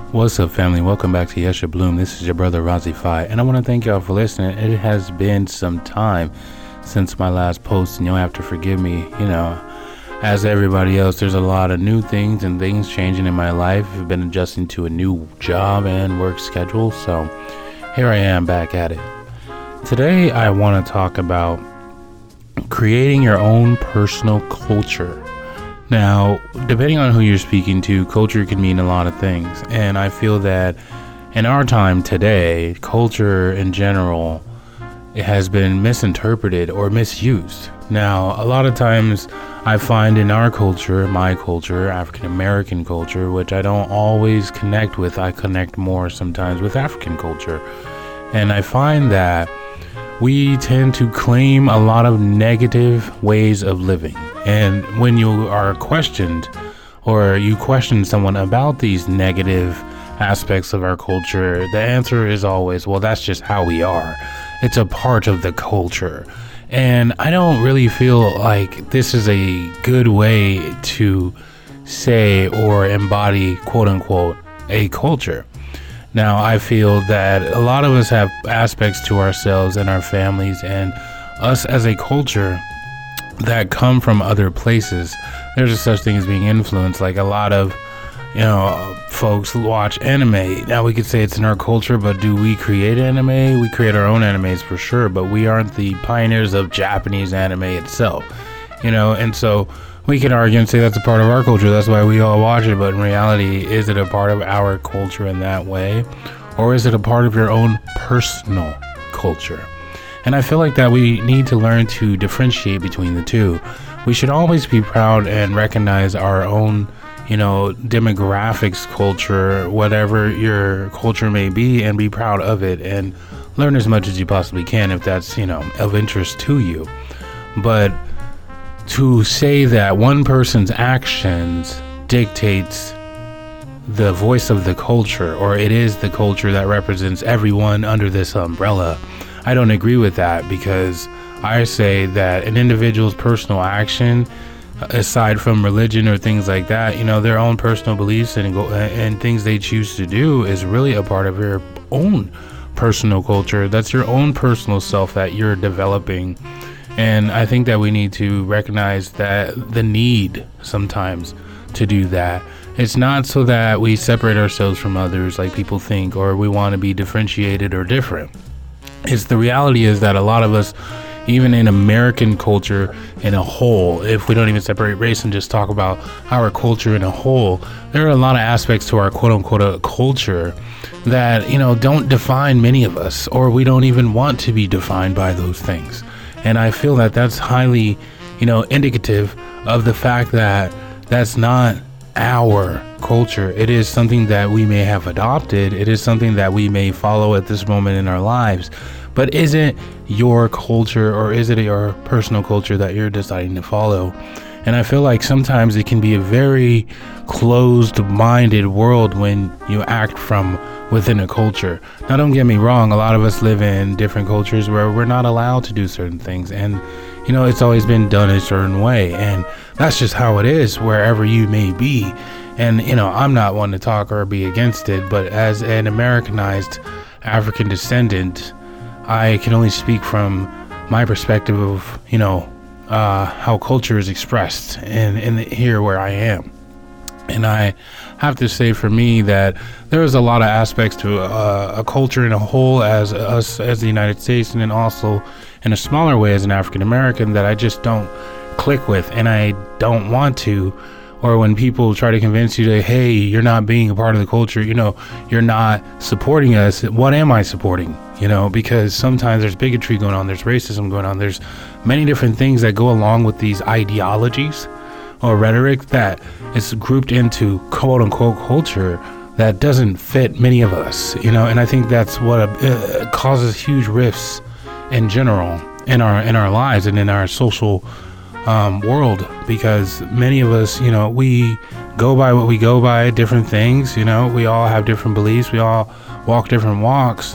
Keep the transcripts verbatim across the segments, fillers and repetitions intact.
What's up, family? Welcome back to Yesha Bloom. This is your brother Razi Fi, and I want to thank y'all for listening. It has been some time since my last post, and you'll have to forgive me. You know, as everybody else, there's a lot of new things and things changing in my life. I've been adjusting to a new job and work schedule, so here I am back at it. Today, I want to talk about creating your own personal culture. Now, depending on who you're speaking to, culture can mean a lot of things. And I feel that in our time today, culture in general, it has been misinterpreted or misused. Now, a lot of times I find in our culture, my culture, African American culture, which I don't always connect with, I connect more sometimes with African culture. And I find that we tend to claim a lot of negative ways of living. And when you are questioned or you question someone about these negative aspects of our culture, the answer is always, well, that's just how we are. It's a part of the culture. And I don't really feel like this is a good way to say or embody, quote unquote, a culture. Now, I feel that a lot of us have aspects to ourselves and our families and us as a culture that come from other places. There's a such thing as being influenced. Like a lot of, you know, folks watch anime. Now we could say it's in our culture, but do we create anime? We create our own animes for sure, but we aren't the pioneers of Japanese anime itself, you know, and so we can argue and say that's a part of our culture. That's why we all watch it. But in reality, is it a part of our culture in that way? Or is it a part of your own personal culture? And I feel like that we need to learn to differentiate between the two. We should always be proud and recognize our own, you know, demographics, culture, whatever your culture may be, and be proud of it and learn as much as you possibly can if that's, you know, of interest to you. But to say that one person's actions dictates the voice of the culture, or it is the culture that represents everyone under this umbrella, I don't agree with that, because I say that an individual's personal action, aside from religion or things like that, you know, their own personal beliefs and go, and things they choose to do is really a part of your own personal culture. That's your own personal self that you're developing. And I think that we need to recognize that the need sometimes to do that. It's not so that we separate ourselves from others like people think, or we want to be differentiated or different. It's the reality is that a lot of us, even in American culture in a whole, if we don't even separate race and just talk about our culture in a whole, there are a lot of aspects to our quote unquote uh, culture that, you know, don't define many of us, or we don't even want to be defined by those things. And I feel that that's highly, you know, indicative of the fact that that's not our culture. It is something that we may have adopted. It is something that we may follow at this moment in our lives. But is it your culture, or is it your personal culture that you're deciding to follow? And I feel like sometimes it can be a very closed-minded world when you act from within a culture. Now, don't get me wrong, a lot of us live in different cultures where we're not allowed to do certain things, and you know, it's always been done a certain way, and that's just how it is wherever you may be. And you know, I'm not one to talk or be against it, but as an Americanized African descendant, I can only speak from my perspective of, you know, uh, how culture is expressed in, in the, here where I am. And I have to say, for me, that there is a lot of aspects to uh, a culture in a whole, as us as the United States, and then also in a smaller way as an African American, that I just don't click with, and I don't want to. Or when people try to convince you that, hey, you're not being a part of the culture, you know, you're not supporting us. What am I supporting? You know, because sometimes there's bigotry going on, there's racism going on, there's many different things that go along with these ideologies or rhetoric that is grouped into quote unquote culture that doesn't fit many of us, you know. And I think that's what uh, causes huge rifts in general in our in our lives and in our social um, world, because many of us, you know, we go by what we go by, different things, you know, we all have different beliefs, we all walk different walks.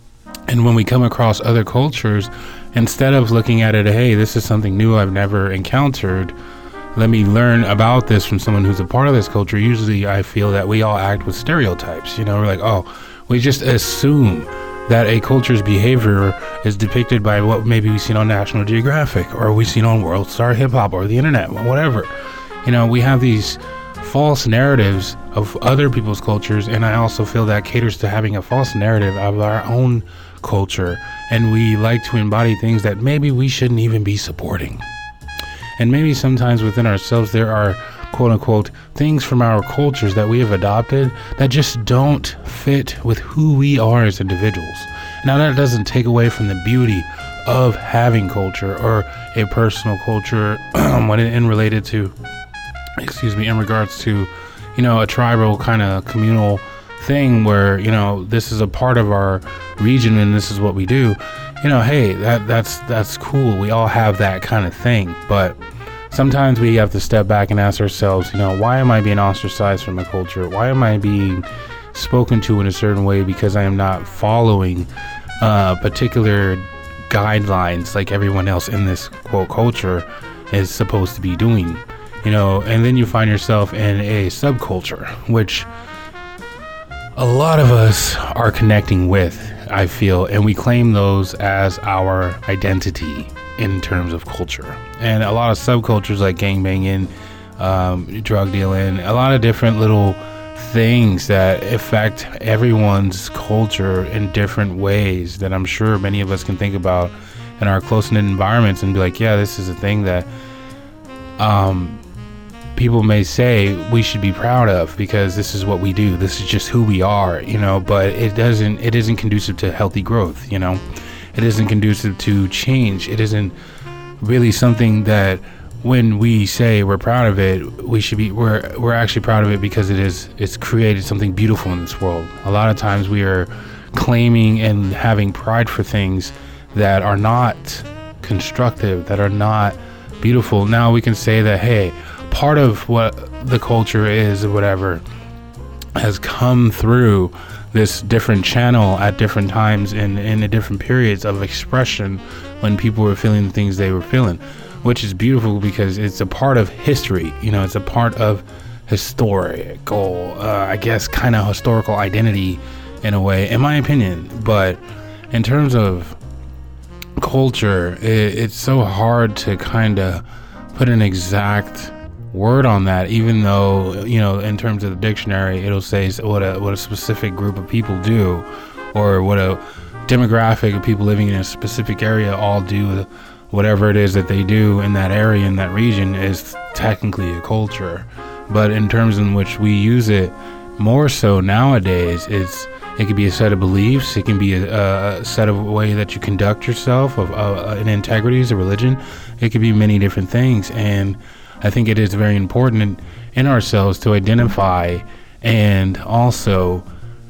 And when we come across other cultures, instead of looking at it, hey, this is something new I've never encountered, let me learn about this from someone who's a part of this culture, usually I feel that we all act with stereotypes. You know, we're like, oh, we just assume that a culture's behavior is depicted by what maybe we've seen on National Geographic, or we've seen on World Star Hip Hop, or the internet, whatever. You know, we have these false narratives of other people's cultures, and I also feel that caters to having a false narrative of our own culture, and we like to embody things that maybe we shouldn't even be supporting. And maybe sometimes within ourselves there are quote-unquote things from our cultures that we have adopted that just don't fit with who we are as individuals. Now, that doesn't take away from the beauty of having culture, or a personal culture when it, in related to excuse me in regards to, you know, a tribal kind of communal thing where, you know, this is a part of our region and this is what we do. You know, hey, that that's that's cool. We all have that kind of thing, but sometimes we have to step back and ask ourselves, you know, why am I being ostracized from a culture? Why am I being spoken to in a certain way because I am not following uh, particular guidelines like everyone else in this quote culture is supposed to be doing? You know, and then you find yourself in a subculture, which a lot of us are connecting with, I feel, and we claim those as our identity in terms of culture. And a lot of subcultures like gangbanging, um, drug dealing, a lot of different little things that affect everyone's culture in different ways that I'm sure many of us can think about in our close-knit environments and be like, yeah, this is a thing that um, people may say we should be proud of because this is what we do. This is just who we are, you know, but it doesn't, it isn't conducive to healthy growth, you know. It isn't conducive to change. It isn't really something that when we say we're proud of it, we should be, we're, we're actually proud of it because it is, it's created something beautiful in this world. A lot of times we are claiming and having pride for things that are not constructive, that are not beautiful. Now we can say that, hey, part of what the culture is or whatever has come through this different channel at different times and in the different periods of expression when people were feeling the things they were feeling, which is beautiful because it's a part of history. You know, it's a part of historical, uh, I guess, kind of historical identity in a way, in my opinion. But in terms of culture, it, it's so hard to kind of put an exact word on that, even though, you know, in terms of the dictionary, it'll say what a what a specific group of people do, or what a demographic of people living in a specific area all do. Whatever it is that they do in that area, in that region, is technically a culture. But in terms in which we use it more so nowadays, it's it could be a set of beliefs, it can be a, a set of way that you conduct yourself, of uh, an integrity as a religion. It could be many different things, and I think it is very important in, in ourselves to identify and also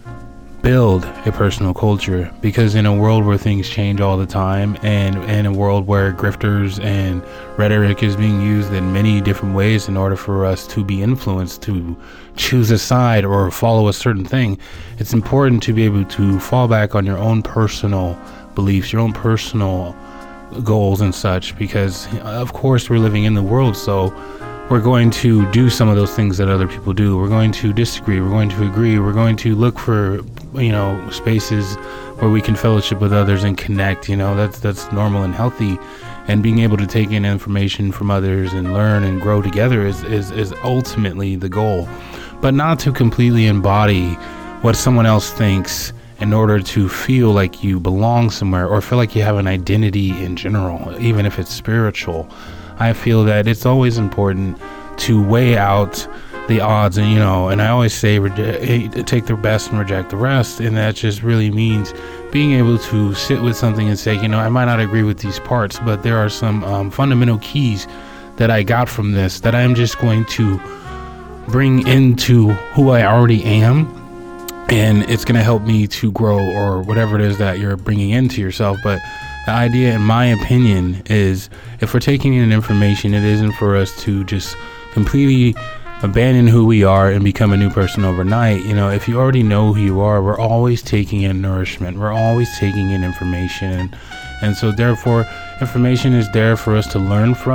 build a personal culture, because in a world where things change all the time, and in a world where grifters and rhetoric is being used in many different ways in order for us to be influenced to choose a side or follow a certain thing, it's important to be able to fall back on your own personal beliefs, your own personal goals and such, because of course we're living in the world, so we're going to do some of those things that other people do. We're going to disagree, we're going to agree, we're going to look for, you know, spaces where we can fellowship with others and connect. You know, that's that's normal and healthy, and being able to take in information from others and learn and grow together is is, is ultimately the goal, but not to completely embody what someone else thinks in order to feel like you belong somewhere or feel like you have an identity in general, even if it's spiritual. I feel that it's always important to weigh out the odds, and you know, and I always say reject, take the best and reject the rest, and that just really means being able to sit with something and say, you know, I might not agree with these parts, but there are some um, fundamental keys that I got from this that I'm just going to bring into who I already am, and it's going to help me to grow, or whatever it is that you're bringing into yourself. But the idea, in my opinion, is if we're taking in information, it isn't for us to just completely abandon who we are and become a new person overnight. You know, if you already know who you are, we're always taking in nourishment. We're always taking in information. And so therefore, information is there for us to learn from.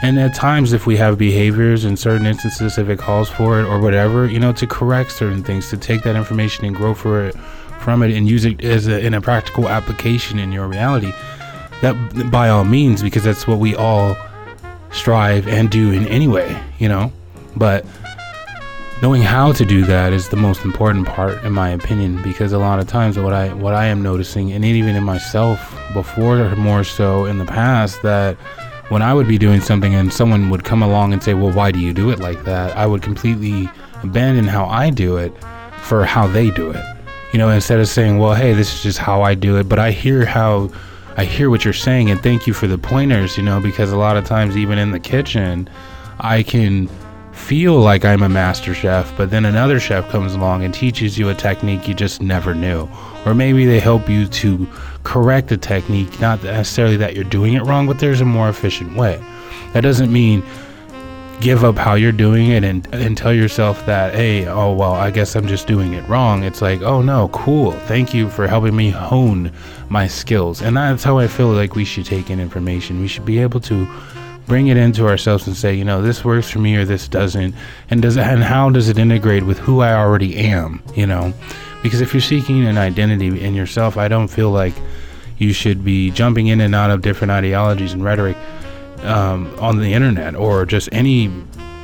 And at times, if we have behaviors in certain instances, if it calls for it or whatever, you know, to correct certain things, to take that information and grow for it, from it and use it as a, in a practical application in your reality, that by all means, because that's what we all strive and do in any way, you know. But knowing how to do that is the most important part, in my opinion, because a lot of times what I what I am noticing, and even in myself before, more so in the past, that when I would be doing something and someone would come along and say, well, why do you do it like that? I would completely abandon how I do it for how they do it. You know, instead of saying, well, hey, this is just how I do it, but I hear how, I hear what you're saying, and thank you for the pointers, you know, because a lot of times, even in the kitchen, I can feel like I'm a master chef, but then another chef comes along and teaches you a technique you just never knew. Or maybe they help you to correct a technique, not necessarily that you're doing it wrong, but there's a more efficient way. That doesn't mean give up how you're doing it and, and tell yourself that, hey, oh, well, I guess I'm just doing it wrong. It's like, oh, no, cool. Thank you for helping me hone my skills. And that's how I feel like we should take in information. We should be able to bring it into ourselves and say, you know, this works for me or this doesn't. And does it, and how does it integrate with who I already am, you know? Because if you're seeking an identity in yourself, I don't feel like you should be jumping in and out of different ideologies and rhetoric um, on the internet, or just any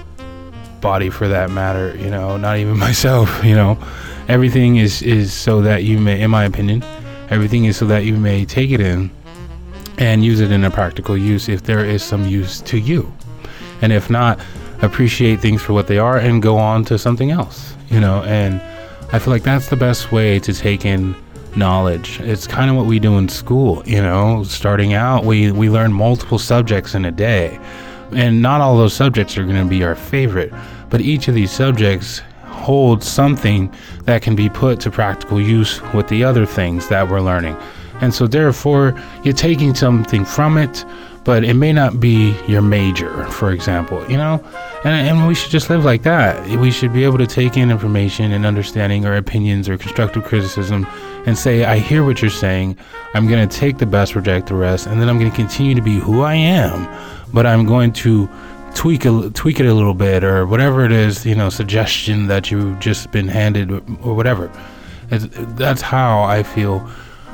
body for that matter, you know, not even myself, you know. Everything is, is so that you may, in my opinion, everything is so that you may take it in and use it in a practical use if there is some use to you. And if not, appreciate things for what they are and go on to something else, you know. And I feel like that's the best way to take in knowledge. It's kind of what we do in school, you know. Starting out, we, we learn multiple subjects in a day. And not all those subjects are going to be our favorite, but each of these subjects holds something that can be put to practical use with the other things that we're learning. And so therefore, you're taking something from it, but it may not be your major, for example, you know? And, and we should just live like that. We should be able to take in information and understanding or opinions or constructive criticism and say, I hear what you're saying. I'm going to take the best, reject the rest, and then I'm going to continue to be who I am, but I'm going to tweak a, tweak it a little bit, or whatever it is, you know, suggestion that you've just been handed or whatever. It's, that's how I feel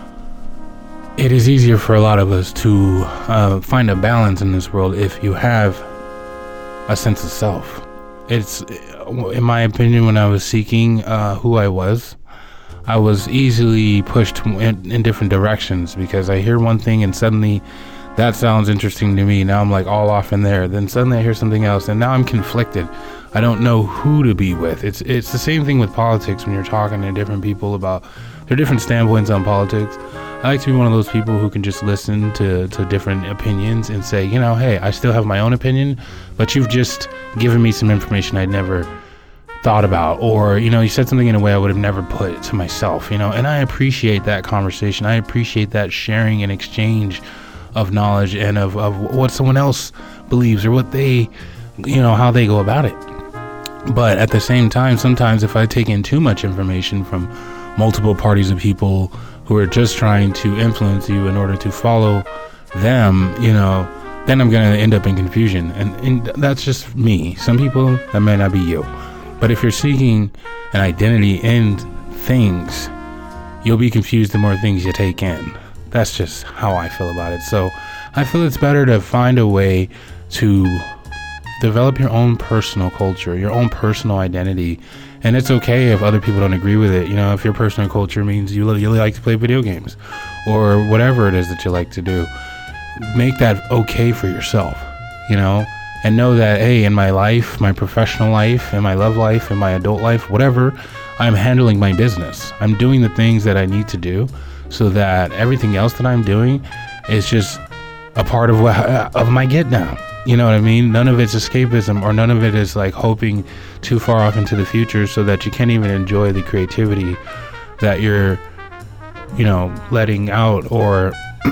it is easier for a lot of us to uh, find a balance in this world if you have a sense of self. It's, in my opinion, when I was seeking uh, who I was, I was easily pushed in, in different directions, because I hear one thing and suddenly that sounds interesting to me. Now I'm like all off in there. Then suddenly I hear something else, and now I'm conflicted. I don't know who to be with. It's it's the same thing with politics when you're talking to different people about their different standpoints on politics. I like to be one of those people who can just listen to, to different opinions and say, you know, hey, I still have my own opinion, but you've just given me some information I'd never thought about, or, you know, you said something in a way I would have never put to myself, you know, and I appreciate that conversation. I appreciate that sharing and exchange of knowledge and of, of what someone else believes or what they, you know, how they go about it. But at the same time, sometimes if I take in too much information from multiple parties of people who are just trying to influence you in order to follow them, you know, then I'm going to end up in confusion. And, and that's just me. Some people, that may not be you. But if you're seeking an identity in things, you'll be confused the more things you take in. That's just how I feel about it. So I feel it's better to find a way to develop your own personal culture, your own personal identity. And it's okay if other people don't agree with it. You know, if your personal culture means you really like to play video games or whatever it is that you like to do, make that okay for yourself, you know, and know that, hey, in my life, my professional life, in my love life, in my adult life, whatever, I'm handling my business. I'm doing the things that I need to do so that everything else that I'm doing is just a part of what, of my get down. You know what I mean? None of it's escapism, or none of it is like hoping too far off into the future so that you can't even enjoy the creativity that you're, you know, letting out, or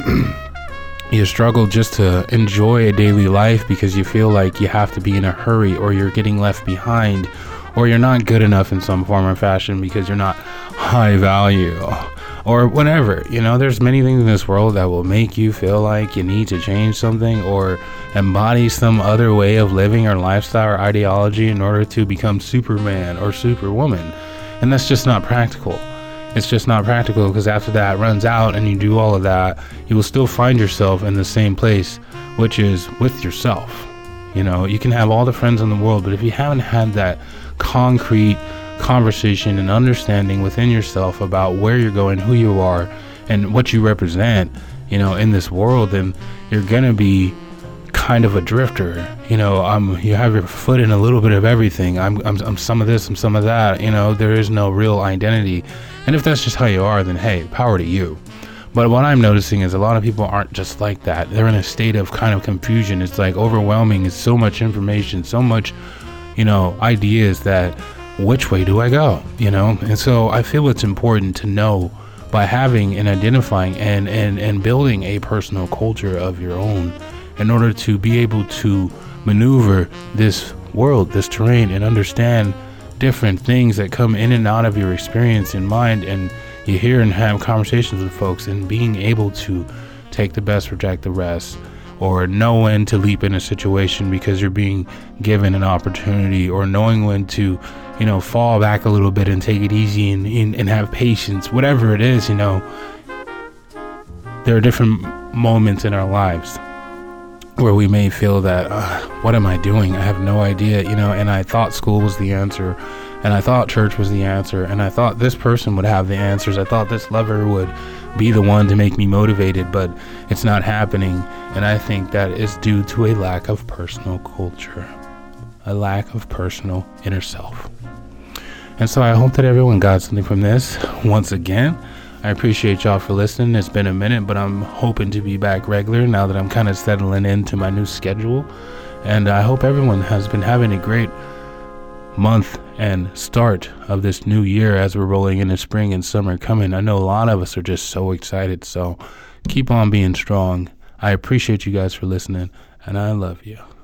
you struggle just to enjoy a daily life because you feel like you have to be in a hurry, or you're getting left behind, or you're not good enough in some form or fashion because you're not high value. or whatever. You know, there's many things in this world that will make you feel like you need to change something or embody some other way of living or lifestyle or ideology in order to become Superman or Superwoman. And that's just not practical. It's just not practical, because after that runs out and you do all of that, you will still find yourself in the same place, which is with yourself. You know, you can have all the friends in the world, but if you haven't had that concrete conversation and understanding within yourself about where you're going, who you are, and what you represent, you know, in this world, then you're gonna be kind of a drifter. You know, um, you have your foot in a little bit of everything. I'm, I'm, I'm some of this, I'm some of that. You know, there is no real identity. And if that's just how you are, then hey, power to you. But what I'm noticing is a lot of people aren't just like that. They're in a state of kind of confusion. It's like overwhelming. It's so much information, so much, you know, ideas that which way do I go? You know? And so I feel it's important to know by having and identifying and, and, and building a personal culture of your own in order to be able to maneuver this world, this terrain, and understand different things that come in and out of your experience in mind, and you hear and have conversations with folks, and being able to take the best, reject the rest, or know when to leap in a situation because you're being given an opportunity, or knowing when to, you know, fall back a little bit and take it easy and, and, and have patience, whatever it is. You know, there are different moments in our lives where we may feel that, uh, what am I doing? I have no idea, you know, and I thought school was the answer, and I thought church was the answer, and I thought this person would have the answers. I thought this lover would be the one to make me motivated, but it's not happening. And I think that is due to a lack of personal culture, a lack of personal inner self. And so I hope that everyone got something from this. Once again, I appreciate y'all for listening. It's been a minute, but I'm hoping to be back regular now that I'm kind of settling into my new schedule. And I hope everyone has been having a great month and start of this new year as we're rolling into spring and summer coming. I know a lot of us are just so excited. So keep on being strong. I appreciate you guys for listening, and I love you.